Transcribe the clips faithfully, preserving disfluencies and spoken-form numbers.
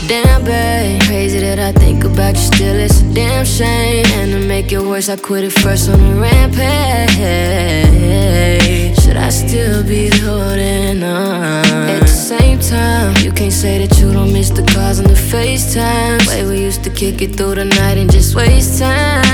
Damn, babe, crazy that I think about you still, it's a damn shame. And to make it worse, I quit it first on a rampage. Should I still be holding on? At the same time, you can't say that you don't miss the calls and the FaceTime. Way we used to kick it through the night and just waste time.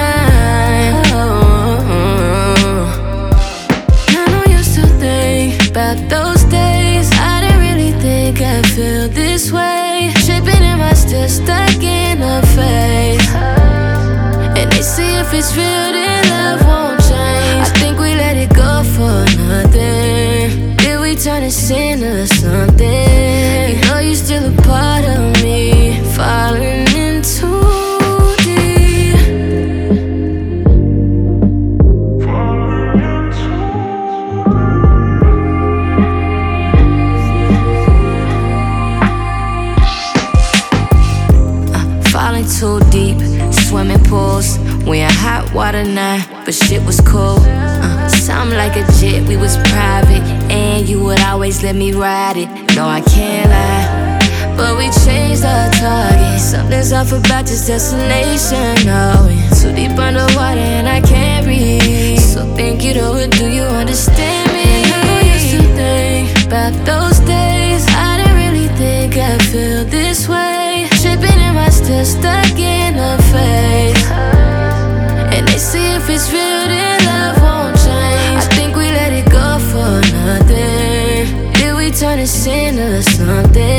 Oh, I know you still think about those days. I didn't really think I'd feel this way. Tripping, am I still stuck in a phase? And they say if it's real, then love won't change. I think we let it go for nothing. Did we turn this into something? You know you're still a part of me, falling in too deep. uh, Falling too deep, swimming pools. We in hot water now, but shit was cool. uh, Something like a jet, we was private, and you would always let me ride it. No, I can't lie, but we changed our target. Something's off about this destination. No, we're too deep underwater and I can't breathe. So think it over, do you understand me? I know you still think about those days. I didn't really think I'd feel this way. Tripping, am I still stuck in a phase? And they say if it's real, then love won't change. I think we let it go for nothing. Did we turn this into something?